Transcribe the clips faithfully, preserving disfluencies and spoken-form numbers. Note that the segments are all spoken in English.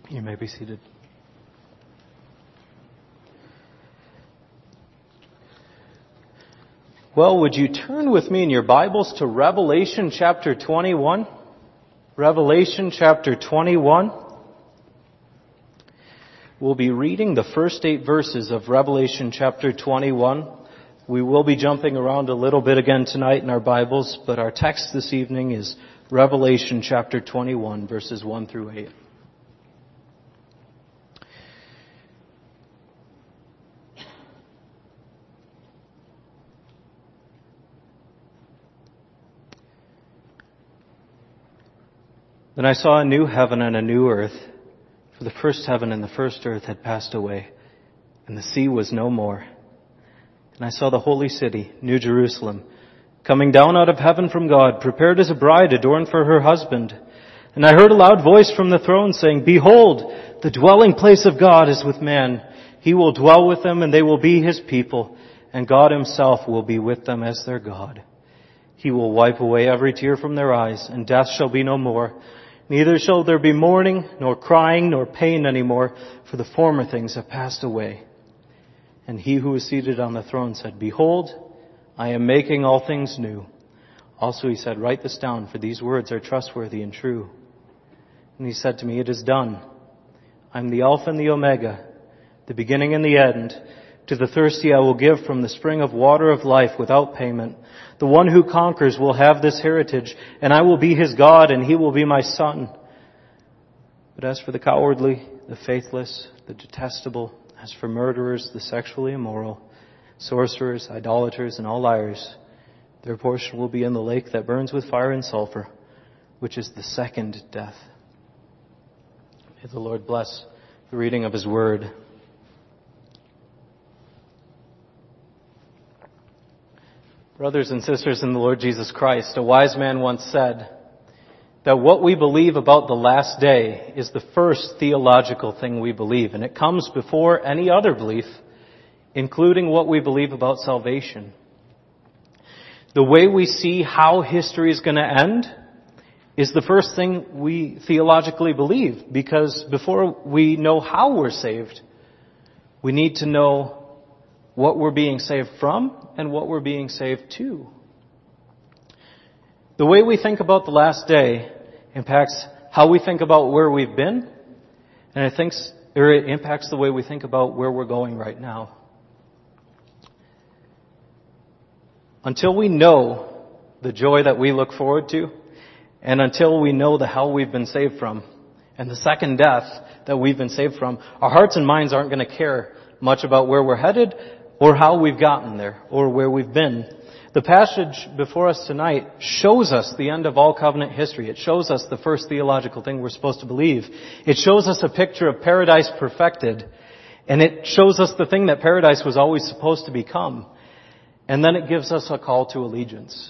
You may be seated. Well, would you turn with me in your Bibles to Revelation chapter twenty-one? Revelation chapter twenty-one. We'll be reading the first eight verses of Revelation chapter twenty-one. We will be jumping around a little bit again tonight in our Bibles, but our text this evening is Revelation chapter twenty-one, verses one through eight. Then I saw a new heaven and a new earth, for the first heaven and the first earth had passed away, and the sea was no more. And I saw the holy city, New Jerusalem, coming down out of heaven from God, prepared as a bride adorned for her husband. And I heard a loud voice from the throne saying, Behold, the dwelling place of God is with man. He will dwell with them, and they will be His people, and God Himself will be with them as their God. He will wipe away every tear from their eyes, and death shall be no more. Neither shall there be mourning, nor crying, nor pain any more, for the former things have passed away. And He who was seated on the throne said, Behold, I am making all things new. Also He said, Write this down, for these words are trustworthy and true. And He said to me, It is done. I am the Alpha and the Omega, the beginning and the end. To the thirsty I will give from the spring of water of life without payment. The one who conquers will have this heritage, and I will be his God, and he will be my son. But as for the cowardly, the faithless, the detestable, as for murderers, the sexually immoral, sorcerers, idolaters, and all liars, their portion will be in the lake that burns with fire and sulfur, which is the second death. May the Lord bless the reading of His word. Brothers and sisters in the Lord Jesus Christ, a wise man once said that what we believe about the last day is the first theological thing we believe, and it comes before any other belief, including what we believe about salvation. The way we see how history is going to end is the first thing we theologically believe, because before we know how we're saved, we need to know what we're being saved from and what we're being saved to. The way we think about the last day impacts how we think about where we've been, and it thinks, or it impacts the way we think about where we're going right now. Until we know the joy that we look forward to, and until we know the hell we've been saved from, and the second death that we've been saved from, our hearts and minds aren't going to care much about where we're headed, or how we've gotten there, or where we've been. The passage before us tonight shows us the end of all covenant history. It shows us the first theological thing we're supposed to believe. It shows us a picture of paradise perfected. And it shows us the thing that paradise was always supposed to become. And then it gives us a call to allegiance.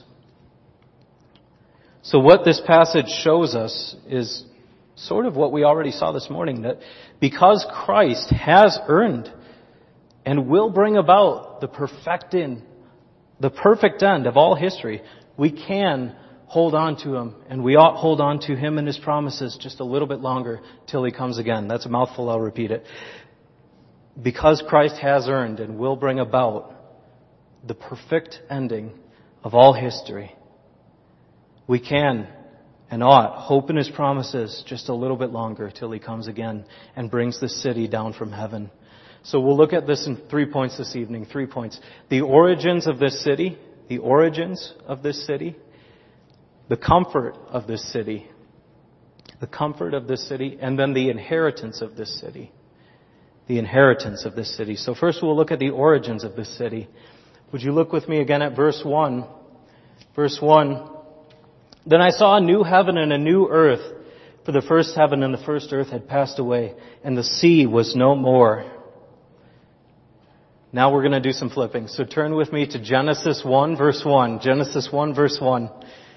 So what this passage shows us is sort of what we already saw this morning, that because Christ has earned and will bring about the perfecting, the perfect end of all history, we can hold on to Him, and we ought hold on to Him and His promises just a little bit longer till He comes again. That's a mouthful, I'll repeat it. Because Christ has earned and will bring about the perfect ending of all history, we can and ought hope in His promises just a little bit longer till He comes again and brings the city down from heaven. So we'll look at this in three points this evening. Three points. The origins of this city. The origins of this city. The comfort of this city. The comfort of this city. And then the inheritance of this city. The inheritance of this city. So first we'll look at the origins of this city. Would you look with me again at verse one? Verse one. Then I saw a new heaven and a new earth. For the first heaven and the first earth had passed away, and the sea was no more. Now we're going to do some flipping. So turn with me to Genesis one, verse one. Genesis one, verse one.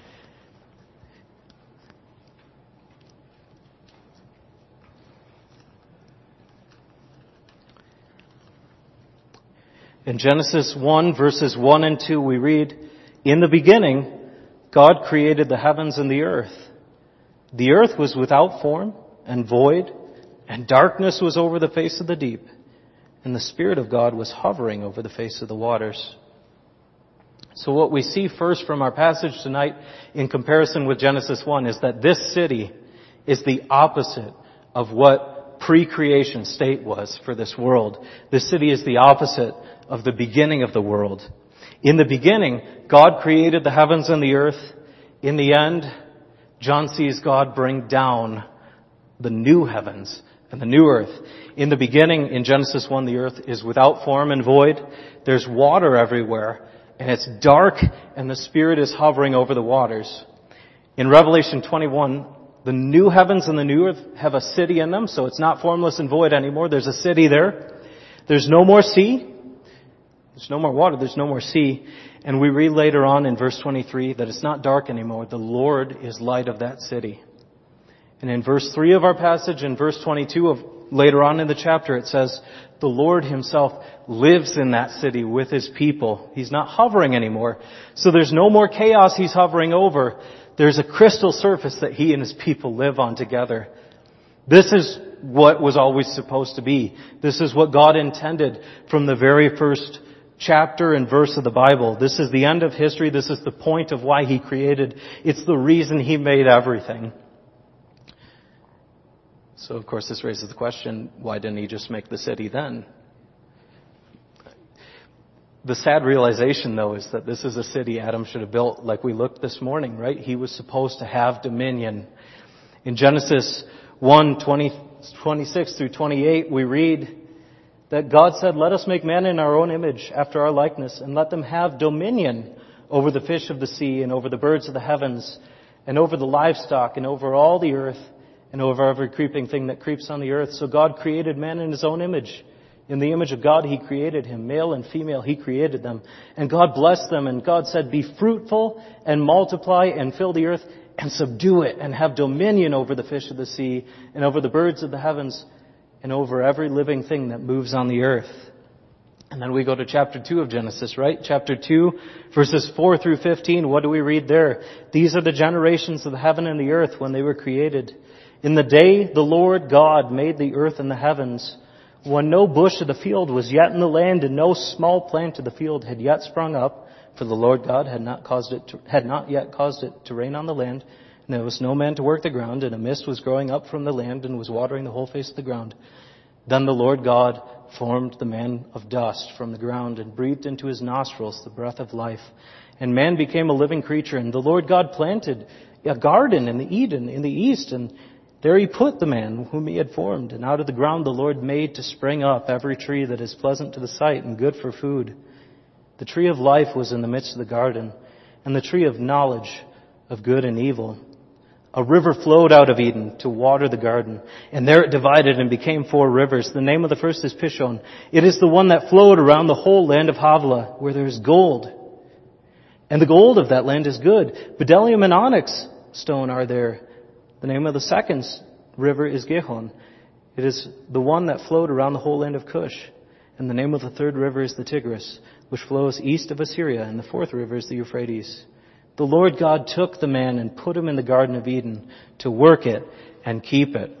In Genesis one, verses one and two, we read, In the beginning, God created the heavens and the earth. The earth was without form and void, And darkness was over the face of the deep, and the Spirit of God was hovering over the face of the waters. So what we see first from our passage tonight in comparison with Genesis one is that this city is the opposite of what pre-creation state was for this world. This city is the opposite of the beginning of the world. In the beginning, God created the heavens and the earth. In the end, John sees God bring down the new heavens and the new earth. In the beginning, in Genesis one, the earth is without form and void. There's water everywhere, and it's dark, and the Spirit is hovering over the waters. In Revelation twenty-one, the new heavens and the new earth have a city in them, so it's not formless and void anymore. There's a city there. There's no more sea. There's no more water. There's no more sea. And we read later on in verse twenty-three that it's not dark anymore. The Lord is light of that city. And in verse three of our passage, in verse twenty-two of later on in the chapter, it says, the Lord Himself lives in that city with His people. He's not hovering anymore. So there's no more chaos He's hovering over. There's a crystal surface that He and His people live on together. This is what was always supposed to be. This is what God intended from the very first chapter and verse of the Bible. This is the end of history. This is the point of why He created. It's the reason He made everything. So, of course, this raises the question, why didn't He just make the city then? The sad realization, though, is that this is a city Adam should have built like we looked this morning, right? He was supposed to have dominion. In Genesis one, twenty, twenty-six through twenty-eight, we read that God said, let us make man in our own image, after our likeness, and let them have dominion over the fish of the sea, and over the birds of the heavens, and over the livestock, and over all the earth, and over every creeping thing that creeps on the earth. So God created man in His own image. In the image of God He created him. Male and female He created them. And God blessed them. And God said, be fruitful and multiply and fill the earth and subdue it and have dominion over the fish of the sea and over the birds of the heavens and over every living thing that moves on the earth. And then we go to chapter two of Genesis, right? Chapter two, verses four through fifteen. What do we read there? These are the generations of the heaven and the earth when they were created. In the day the Lord God made the earth and the heavens, when no bush of the field was yet in the land, and no small plant of the field had yet sprung up, for the Lord God had not caused it to, had not yet caused it to rain on the land, and there was no man to work the ground, and a mist was growing up from the land and was watering the whole face of the ground. Then the Lord God formed the man of dust from the ground and breathed into his nostrils the breath of life. And man became a living creature, and the Lord God planted a garden in the Eden in the east, and there He put the man whom He had formed. And out of the ground the Lord made to spring up every tree that is pleasant to the sight and good for food. The tree of life was in the midst of the garden, and the tree of knowledge of good and evil. A river flowed out of Eden to water the garden, and there it divided and became four rivers. The name of the first is Pishon. It is the one that flowed around the whole land of Havilah, where there is gold. And the gold of that land is good. Bdellium and onyx stone are there. The name of the second river is Gihon. It is the one that flowed around the whole land of Cush. And the name of the third river is the Tigris, which flows east of Assyria. And the fourth river is the Euphrates. The Lord God took the man and put him in the Garden of Eden to work it and keep it.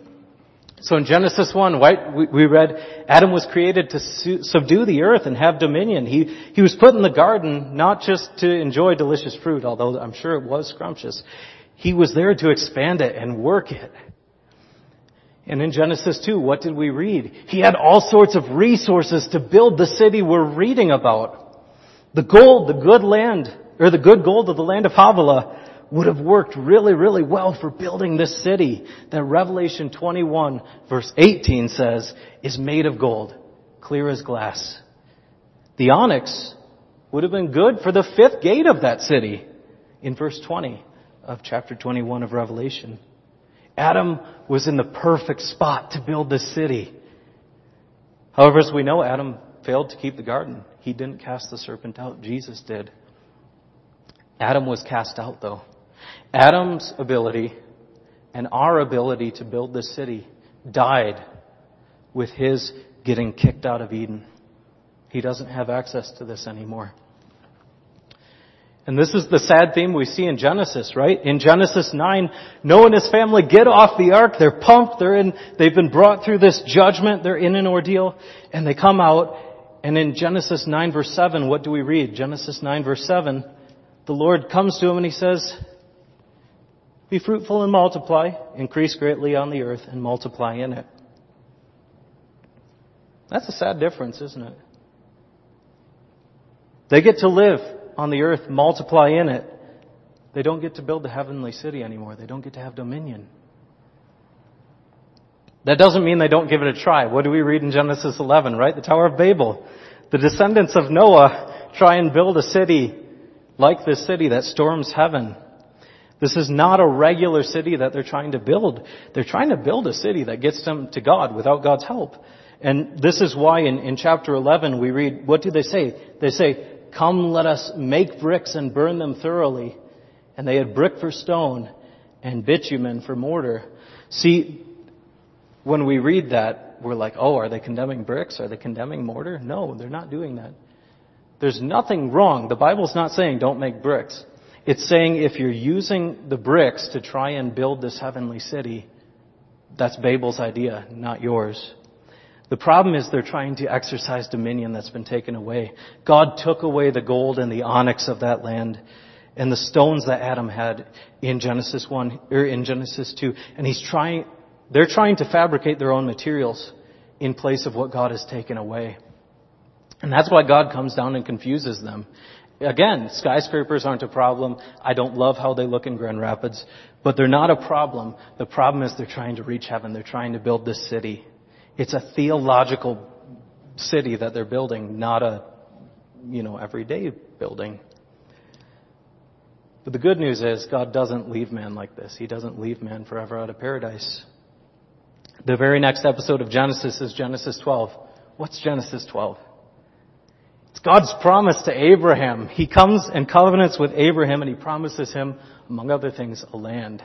So in Genesis one, right, we read Adam was created to subdue the earth and have dominion. He, he was put in the garden not just to enjoy delicious fruit, although I'm sure it was scrumptious. He was there to expand it and work it. And in Genesis two, what did we read? He had all sorts of resources to build the city we're reading about. The gold, the good land, or the good gold of the land of Havilah would have worked really, really well for building this city that Revelation twenty-one verse eighteen says is made of gold, clear as glass. The onyx would have been good for the fifth gate of that city in verse twenty. Of chapter twenty-one of Revelation. Adam was in the perfect spot to build this city. However, as we know, Adam failed to keep the garden. He didn't cast the serpent out. Jesus did. Adam was cast out, though. Adam's ability and our ability to build this city died with his getting kicked out of Eden. He doesn't have access to this anymore. And this is the sad theme we see in Genesis, right? In Genesis nine, Noah and his family get off the ark. They're pumped. They're in, they've been brought through this judgment. They're in an ordeal. And they come out. And in Genesis nine verse seven, what do we read? Genesis nine verse seven, the Lord comes to him and he says, be fruitful and multiply, increase greatly on the earth and multiply in it. That's a sad difference, isn't it? They get to live on the earth, multiply in it. They don't get to build the heavenly city anymore. They don't get to have dominion. That doesn't mean they don't give it a try. What do we read in Genesis eleven, right? The Tower of Babel. The descendants of Noah try and build a city like this city that storms heaven. This is not a regular city that they're trying to build. They're trying to build a city that gets them to God without God's help. And this is why in, in chapter eleven we read, what do they say? They say, come, let us make bricks and burn them thoroughly. And they had brick for stone and bitumen for mortar. See, when we read that, we're like, oh, are they condemning bricks? Are they condemning mortar? No, they're not doing that. There's nothing wrong. The Bible's not saying don't make bricks. It's saying if you're using the bricks to try and build this heavenly city, that's Babel's idea, not yours. The problem is they're trying to exercise dominion that's been taken away. God took away the gold and the onyx of that land and the stones that Adam had in Genesis one, or in Genesis two, and he's trying, they're trying to fabricate their own materials in place of what God has taken away. And that's why God comes down and confuses them. Again, skyscrapers aren't a problem. I don't love how they look in Grand Rapids, but they're not a problem. The problem is they're trying to reach heaven. They're trying to build this city. It's a theological city that they're building, not a, you know, everyday building. But the good news is God doesn't leave man like this. He doesn't leave man forever out of paradise. The very next episode of Genesis is Genesis twelve. What's Genesis twelve? It's God's promise to Abraham. He comes and covenants with Abraham and he promises him, among other things, a land.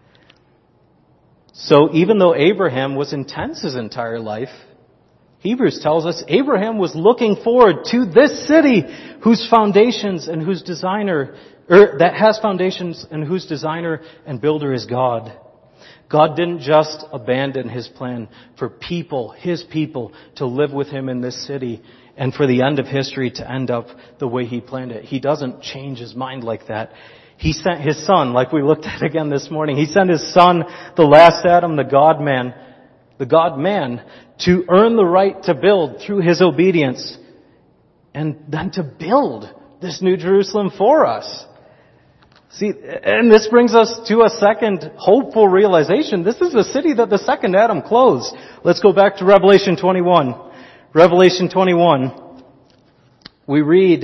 So even though Abraham was intense his entire life, Hebrews tells us Abraham was looking forward to this city whose foundations and whose designer, or that has foundations and whose designer and builder is God. God didn't just abandon his plan for people, his people, to live with him in this city and for the end of history to end up the way he planned it. He doesn't change his mind like that. He sent his son, like we looked at again this morning. He sent his son, the last Adam, the God-man, the God-man, to earn the right to build through his obedience and then to build this New Jerusalem for us. See, and this brings us to a second hopeful realization. This is the city that the second Adam closed. Let's go back to Revelation twenty-one. Revelation twenty-one. We read,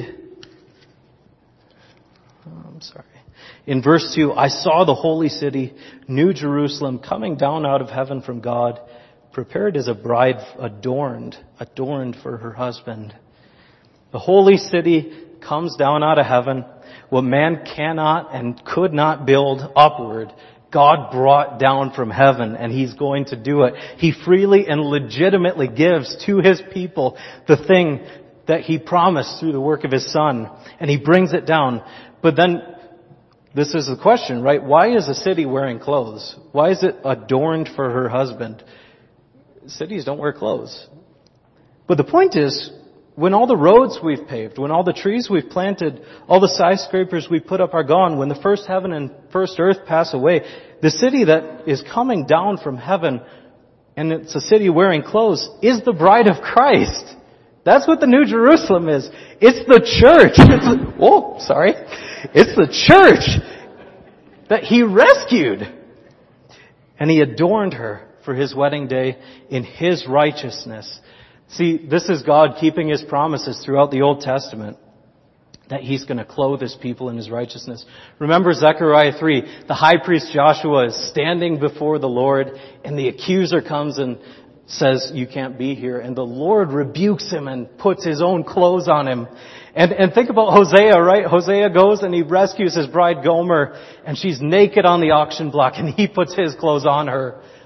oh, I'm sorry. In verse two, I saw the holy city, New Jerusalem, coming down out of heaven from God, prepared as a bride adorned, adorned for her husband. The holy city comes down out of heaven. What man cannot and could not build upward, God brought down from heaven, and he's going to do it. He freely and legitimately gives to his people the thing that he promised through the work of his son, and he brings it down. But then, this is the question, right? Why is a city wearing clothes? Why is it adorned for her husband? Cities don't wear clothes. But the point is, when all the roads we've paved, when all the trees we've planted, all the skyscrapers we've put up are gone, when the first heaven and first earth pass away, the city that is coming down from heaven, and it's a city wearing clothes, is the bride of Christ. That's what the New Jerusalem is. It's the church. It's the, whoa, sorry. It's the church that he rescued. And he adorned her for his wedding day in his righteousness. See, this is God keeping his promises throughout the Old Testament, that he's going to clothe his people in his righteousness. Remember Zechariah three, the high priest Joshua is standing before the Lord, and the accuser comes and says, you can't be here. And the Lord rebukes him and puts his own clothes on him. And, and think about Hosea, right? Hosea goes and he rescues his bride Gomer, and she's naked on the auction block, and he puts his clothes on her.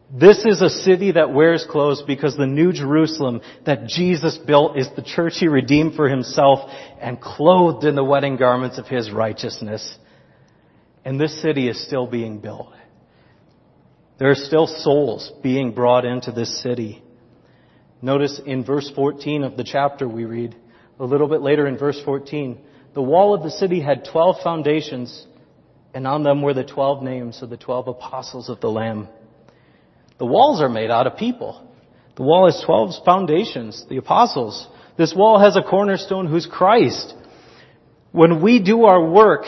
This is a city that wears clothes because the New Jerusalem that Jesus built is the church He redeemed for Himself and clothed in the wedding garments of His righteousness. And this city is still being built. There are still souls being brought into this city. Notice in verse fourteen of the chapter we read, a little bit later in verse fourteen, the wall of the city had twelve foundations, and on them were the twelve names of the twelve apostles of the Lamb. The walls are made out of people. The wall has twelve foundations, the apostles. This wall has a cornerstone who's Christ. When we do our work,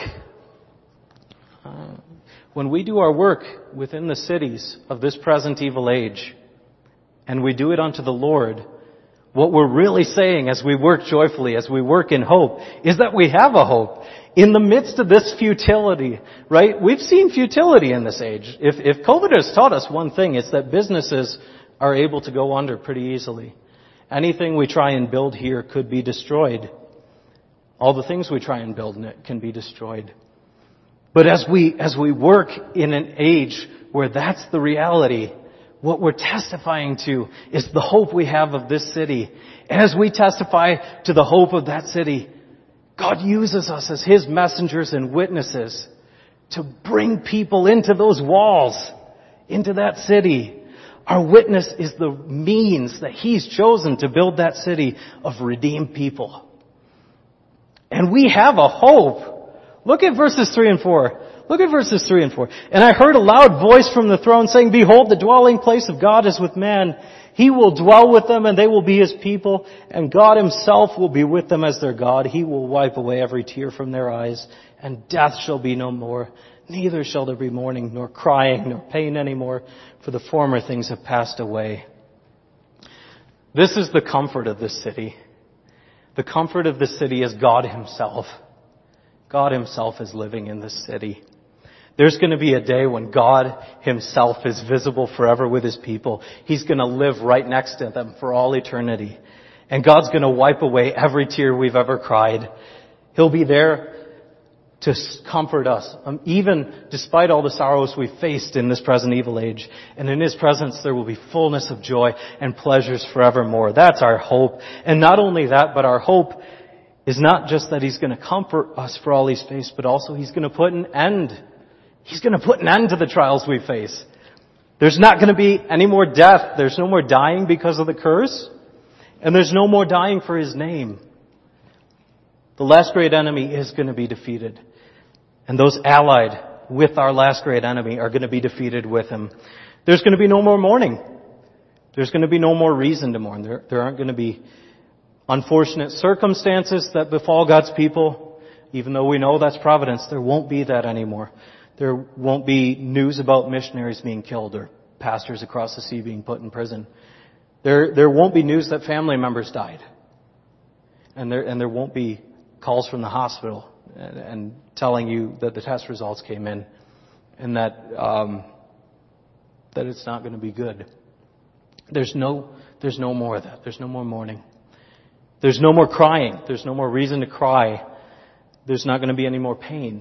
uh, when we do our work within the cities of this present evil age, and we do it unto the Lord, what we're really saying as we work joyfully, as we work in hope, is that we have a hope. In the midst of this futility, right? We've seen futility in this age. If, if COVID has taught us one thing, it's that businesses are able to go under pretty easily. Anything we try and build here could be destroyed. All the things we try and build in it can be destroyed. But as we, as we work in an age where that's the reality, what we're testifying to is the hope we have of this city. And as we testify to the hope of that city, God uses us as His messengers and witnesses to bring people into those walls, into that city. Our witness is the means that He's chosen to build that city of redeemed people. And we have a hope. Look at verses three and four. Look at verses three and four. And I heard a loud voice from the throne saying, Behold, the dwelling place of God is with man. He will dwell with them and they will be His people. And God Himself will be with them as their God. He will wipe away every tear from their eyes. And death shall be no more. Neither shall there be mourning, nor crying, nor pain anymore. For the former things have passed away. This is the comfort of this city. The comfort of this city is God Himself. God Himself is living in this city. There's going to be a day when God Himself is visible forever with His people. He's going to live right next to them for all eternity. And God's going to wipe away every tear we've ever cried. He'll be there to comfort us, um, even despite all the sorrows we've faced in this present evil age. And in His presence there will be fullness of joy and pleasures forevermore. That's our hope. And not only that, but our hope is not just that He's going to comfort us for all He's faced, but also He's going to put an end He's going to put an end to the trials we face. There's not going to be any more death. There's no more dying because of the curse. And there's no more dying for His name. The last great enemy is going to be defeated. And those allied with our last great enemy are going to be defeated with Him. There's going to be no more mourning. There's going to be no more reason to mourn. There, there aren't going to be unfortunate circumstances that befall God's people. Even though we know that's providence, there won't be that anymore. There won't be news about missionaries being killed or pastors across the sea being put in prison. There, there won't be news that family members died. And there, and there won't be calls from the hospital and, and telling you that the test results came in and that, um, that it's not going to be good. There's no, there's no more of that. There's no more mourning. There's no more crying. There's no more reason to cry. There's not going to be any more pain.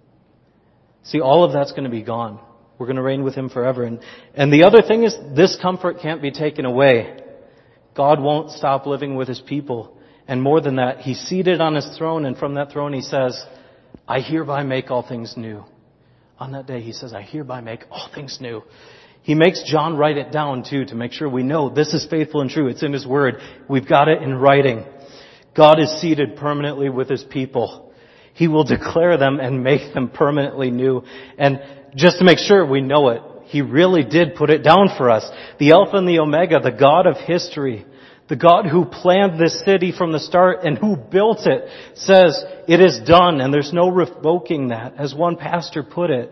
See, all of that's going to be gone. We're going to reign with Him forever. And, and the other thing is, this comfort can't be taken away. God won't stop living with His people. And more than that, He's seated on His throne, and from that throne He says, I hereby make all things new. On that day He says, I hereby make all things new. He makes John write it down too, to make sure we know this is faithful and true. It's in His Word. We've got it in writing. God is seated permanently with His people. He will declare them and make them permanently new. And just to make sure we know it, He really did put it down for us. The Alpha and the Omega, the God of history, the God who planned this city from the start and who built it, says it is done and there's no revoking that. As one pastor put it,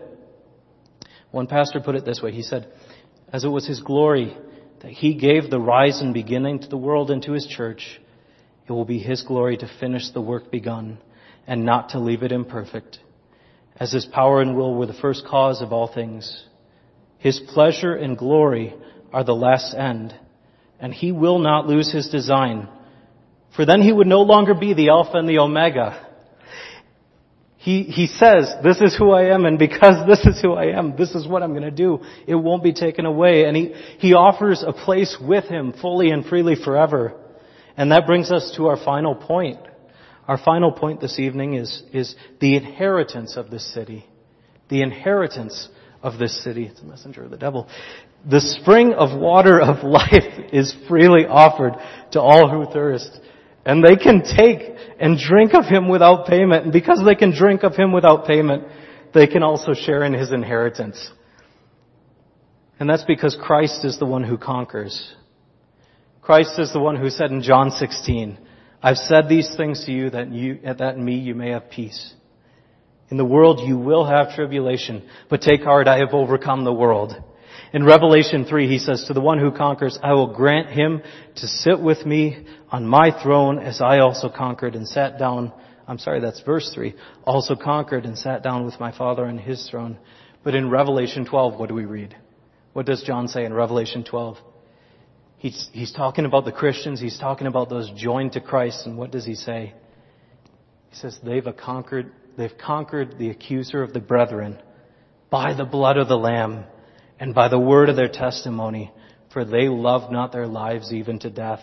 one pastor put it this way. He said, as it was His glory that He gave the rise and beginning to the world and to His church, it will be His glory to finish the work begun and not to leave it imperfect. As His power and will were the first cause of all things, His pleasure and glory are the last end, and He will not lose His design, for then He would no longer be the Alpha and the Omega. He, he says, this is who I am, and because this is who I am, this is what I'm going to do. It won't be taken away. And he, he offers a place with him fully and freely forever. And that brings us to our final point. Our final point this evening is, is the inheritance of this city. The inheritance of this city. It's a messenger of the devil. The spring of water of life is freely offered to all who thirst. And they can take and drink of him without payment. And because they can drink of him without payment, they can also share in his inheritance. And that's because Christ is the one who conquers. Christ is the one who said in John sixteen, I've said these things to you that you, that in me you may have peace. In the world you will have tribulation, but take heart, I have overcome the world. In Revelation three, he says, to the one who conquers, I will grant him to sit with me on my throne as I also conquered and sat down. I'm sorry, that's verse three. Also conquered and sat down with my Father on his throne. But in Revelation twelve, what do we read? What does John say in Revelation twelve? He's, he's talking about the Christians. He's talking about those joined to Christ. And what does he say? He says, they've conquered, they've conquered the accuser of the brethren by the blood of the Lamb and by the word of their testimony, for they loved not their lives even to death.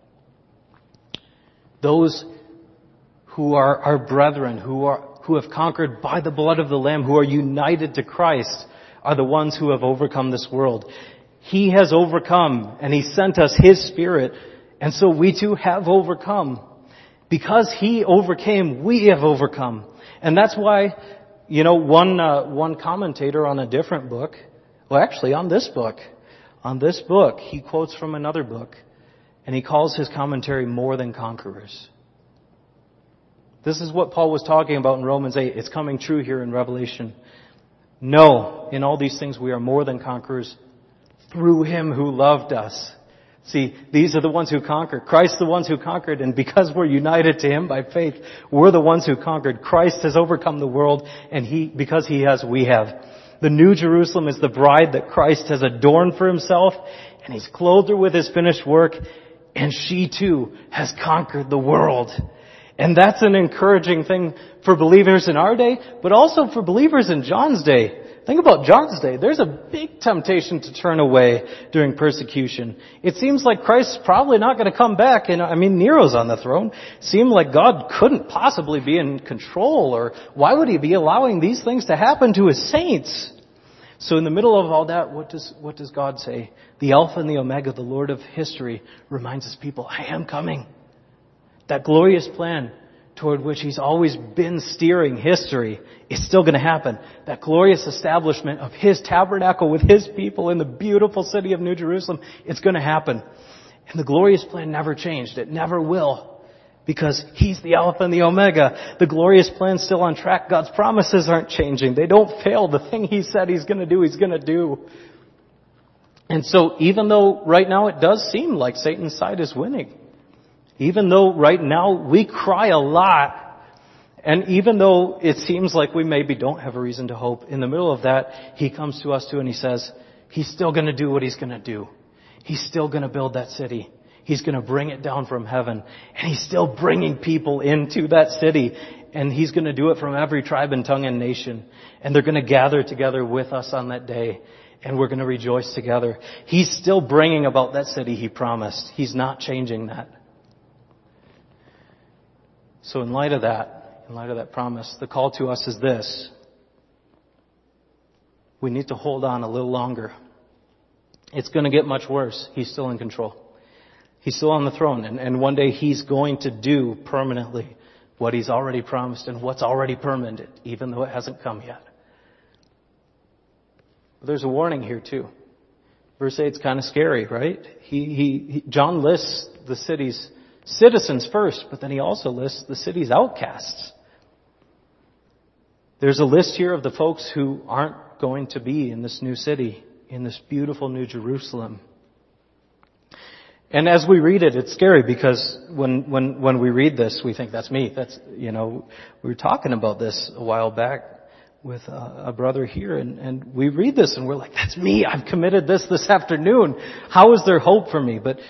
Those who are our brethren, who are, who have conquered by the blood of the Lamb, who are united to Christ, are the ones who have overcome this world. He has overcome, and He sent us His Spirit, and so we too have overcome. Because He overcame, we have overcome. And that's why, you know, one, uh, one commentator on a different book, well actually on this book, on this book, he quotes from another book, and he calls his commentary More Than Conquerors. This is what Paul was talking about in Romans eight. It's coming true here in Revelation. No, in all these things we are more than conquerors through Him who loved us. See, these are the ones who conquered. Christ the ones who conquered, and because we're united to Him by faith, we're the ones who conquered. Christ has overcome the world, and He, because He has, we have. The New Jerusalem is the bride that Christ has adorned for Himself, and He's clothed her with His finished work, and she too has conquered the world. And that's an encouraging thing for believers in our day, but also for believers in John's day. Think about John's day. There's a big temptation to turn away during persecution. It seems like Christ's probably not going to come back. And I mean, Nero's on the throne. It seemed like God couldn't possibly be in control, or why would He be allowing these things to happen to His saints? So in the middle of all that, what does, what does God say? The Alpha and the Omega, the Lord of history, reminds His people, I am coming. That glorious plan toward which He's always been steering history is still going to happen. That glorious establishment of His tabernacle with His people in the beautiful city of New Jerusalem, it's going to happen. And the glorious plan never changed. It never will. Because He's the Alpha and the Omega. The glorious plan's still on track. God's promises aren't changing. They don't fail. The thing He said He's going to do, He's going to do. And so even though right now it does seem like Satan's side is winning, even though right now we cry a lot, and even though it seems like we maybe don't have a reason to hope, in the middle of that, He comes to us too and He says, He's still going to do what He's going to do. He's still going to build that city. He's going to bring it down from heaven. And He's still bringing people into that city. And He's going to do it from every tribe and tongue and nation. And they're going to gather together with us on that day. And we're going to rejoice together. He's still bringing about that city He promised. He's not changing that. So in light of that, in light of that promise, the call to us is this. We need to hold on a little longer. It's going to get much worse. He's still in control. He's still on the throne. And, and one day He's going to do permanently what He's already promised and what's already permanent, even though it hasn't come yet. But there's a warning here too. Verse eight is kind of scary, right? He, he, he, John lists the city's citizens first, but then he also lists the city's outcasts. There's a list here of the folks who aren't going to be in this new city, in this beautiful New Jerusalem. And as we read it, it's scary because when, when, when we read this, we think that's me. That's, you know, we were talking about this a while back with a, a brother here, and, and we read this and we're like, that's me. I've committed this this afternoon. How is there hope for me? But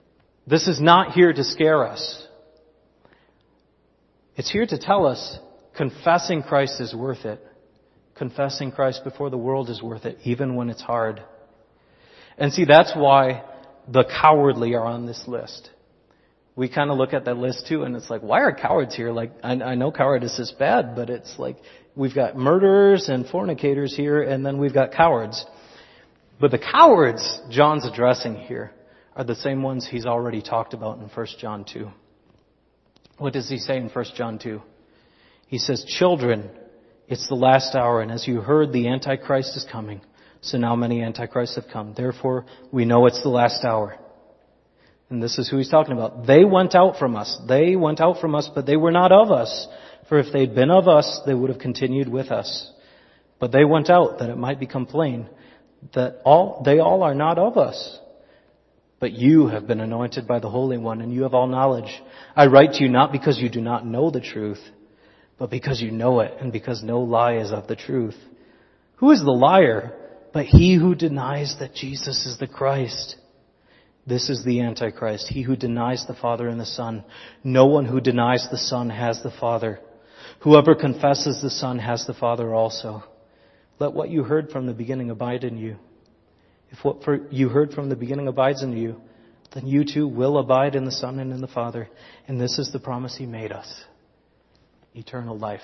this is not here to scare us. It's here to tell us, confessing Christ is worth it. Confessing Christ before the world is worth it, even when it's hard. And see, that's why the cowardly are on this list. We kind of look at that list too, and it's like, why are cowards here? Like, I, I know cowardice is bad, but it's like, we've got murderers and fornicators here, and then we've got cowards. But the cowards John's addressing here are the same ones he's already talked about in First John two. What does he say in First John two? He says, children, it's the last hour, and as you heard, the Antichrist is coming. So now many Antichrists have come. Therefore, we know it's the last hour. And this is who he's talking about. They went out from us. They went out from us, but they were not of us. For if they'd been of us, they would have continued with us. But they went out that it might become plain that all, they all are not of us. But you have been anointed by the Holy One, and you have all knowledge. I write to you not because you do not know the truth, but because you know it, and because no lie is of the truth. Who is the liar but he who denies that Jesus is the Christ? This is the Antichrist, he who denies the Father and the Son. No one who denies the Son has the Father. Whoever confesses the Son has the Father also. Let what you heard from the beginning abide in you. If what you heard from the beginning abides in you, then you too will abide in the Son and in the Father. And this is the promise he made us: eternal life.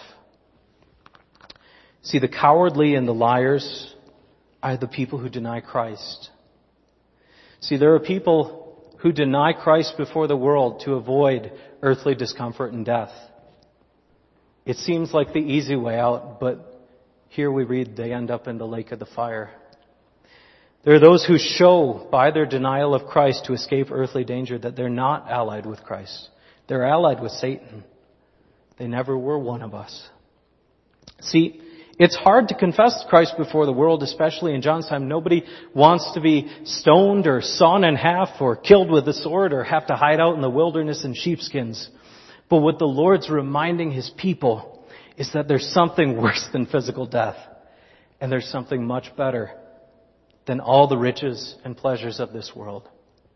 See, the cowardly and the liars are the people who deny Christ. See, there are people who deny Christ before the world to avoid earthly discomfort and death. It seems like the easy way out, but here we read they end up in the lake of the fire. There are those who show by their denial of Christ to escape earthly danger that they're not allied with Christ. They're allied with Satan. They never were one of us. See, it's hard to confess Christ before the world, especially in John's time. Nobody wants to be stoned or sawn in half or killed with a sword or have to hide out in the wilderness in sheepskins. But what the Lord's reminding His people is that there's something worse than physical death. And there's something much better than all the riches and pleasures of this world.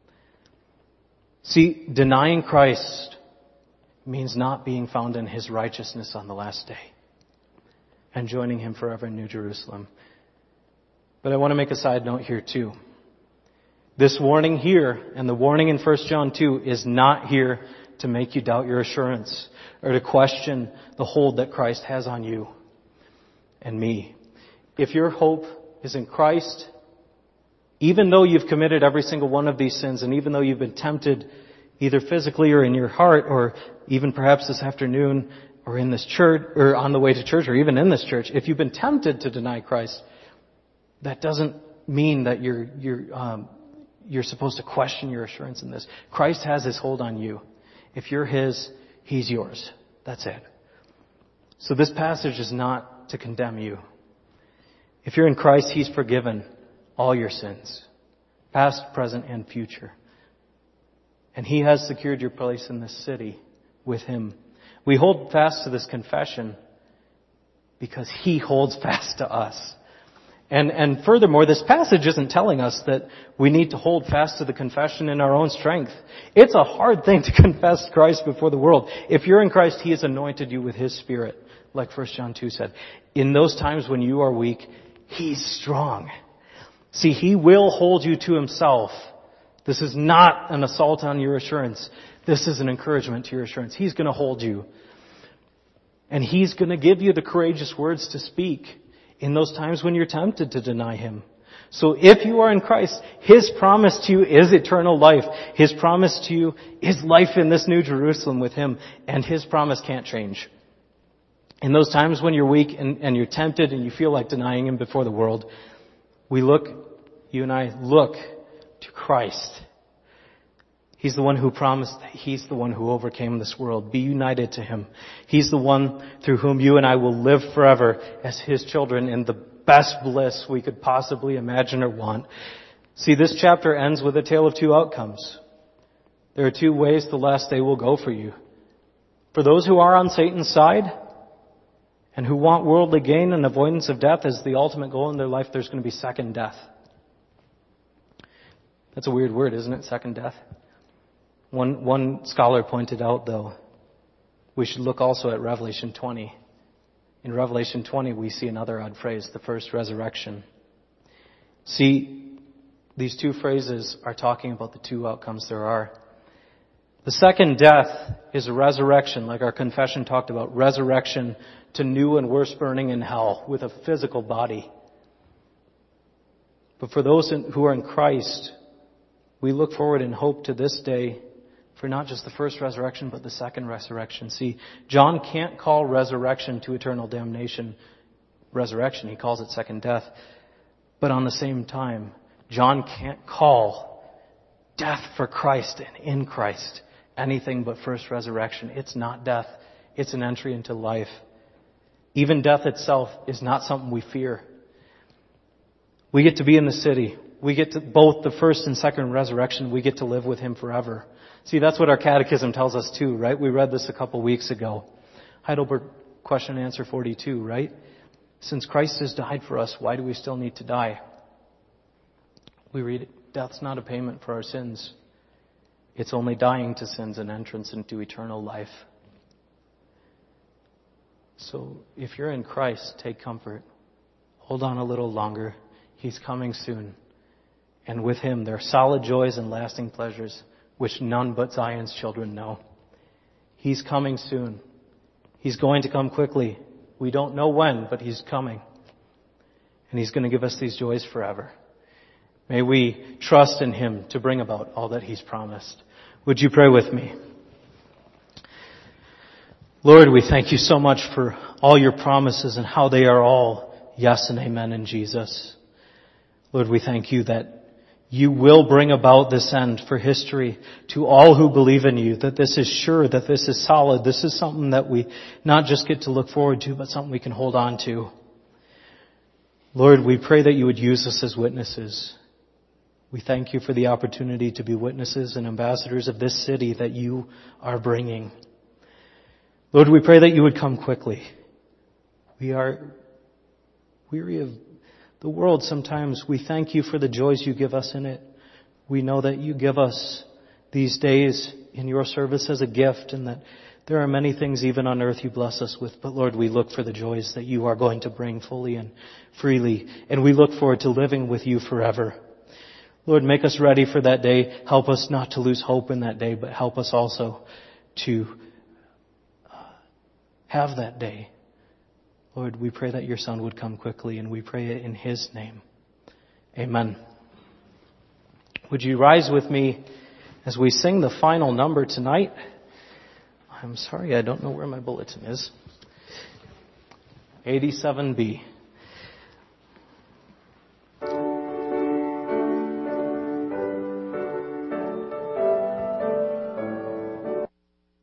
See, denying Christ means not being found in His righteousness on the last day and joining Him forever in New Jerusalem. But I want to make a side note here too. This warning here and the warning in First John two is not here to make you doubt your assurance or to question the hold that Christ has on you and me. If your hope is in Christ, even though you've committed every single one of these sins, and even though you've been tempted either physically or in your heart, or even perhaps this afternoon, or in this church, or on the way to church, or even in this church, if you've been tempted to deny Christ, that doesn't mean that you're you're um, you're supposed to question your assurance in this. Christ has His hold on you. If you're His, He's yours. That's it. So this passage is not to condemn you. If you're in Christ, He's forgiven all your sins, past, present, and future. And He has secured your place in this city with Him. We hold fast to this confession because He holds fast to us. And, and furthermore, this passage isn't telling us that we need to hold fast to the confession in our own strength. It's a hard thing to confess Christ before the world. If you're in Christ, He has anointed you with His Spirit, like First John two said. In those times when you are weak, He's strong. See, He will hold you to Himself. This is not an assault on your assurance. This is an encouragement to your assurance. He's going to hold you. And He's going to give you the courageous words to speak in those times when you're tempted to deny Him. So if you are in Christ, His promise to you is eternal life. His promise to you is life in this New Jerusalem with Him. And His promise can't change. In those times when you're weak and, and you're tempted and you feel like denying Him before the world, we look, you and I look to Christ. He's the one who promised that He's the one who overcame this world. Be united to Him. He's the one through whom you and I will live forever as His children in the best bliss we could possibly imagine or want. See, this chapter ends with a tale of two outcomes. There are two ways the last day will go for you. For those who are on Satan's side and who want worldly gain and avoidance of death as the ultimate goal in their life, there's going to be second death. That's a weird word, isn't it? Second death. One, one scholar pointed out, though, we should look also at Revelation twenty In Revelation twenty, we see another odd phrase, the first resurrection. See, these two phrases are talking about the two outcomes there are. The second death is a resurrection, like our confession talked about, resurrection to new and worse burning in hell with a physical body. But for those who are in Christ, we look forward in hope to this day for not just the first resurrection, but the second resurrection. See, John can't call resurrection to eternal damnation resurrection. He calls it second death. But on the same time, John can't call death for Christ and in Christ anything but first resurrection. It's not death. It's an entry into life. Even death itself is not something we fear. We get to be in the city. We get to both the first and second resurrection. We get to live with Him forever. See, that's what our catechism tells us too, right? We read this a couple weeks ago. Heidelberg question and answer forty-two, right? Since Christ has died for us, why do we still need to die? We read, death's not a payment for our sins. It's only dying to sins and entrance into eternal life. So if you're in Christ, take comfort. Hold on a little longer. He's coming soon. And with Him, there are solid joys and lasting pleasures, which none but Zion's children know. He's coming soon. He's going to come quickly. We don't know when, but He's coming. And He's going to give us these joys forever. May we trust in Him to bring about all that He's promised. Would you pray with me? Lord, we thank You so much for all Your promises and how they are all yes and amen in Jesus. Lord, we thank You that You will bring about this end for history to all who believe in You, that this is sure, that this is solid, this is something that we not just get to look forward to, but something we can hold on to. Lord, we pray that You would use us as witnesses. We thank You for the opportunity to be witnesses and ambassadors of this city that You are bringing. Lord, we pray that You would come quickly. We are weary of the world sometimes. We thank You for the joys You give us in it. We know that You give us these days in Your service as a gift, and that there are many things even on earth You bless us with. But Lord, we look for the joys that You are going to bring fully and freely, and we look forward to living with You forever. Lord, make us ready for that day. Help us not to lose hope in that day, but help us also to have that day. Lord, we pray that Your Son would come quickly, and we pray it in His name. Amen. Would you rise with me as we sing the final number tonight? I'm sorry, I don't know where my bulletin is. eighty-seven B.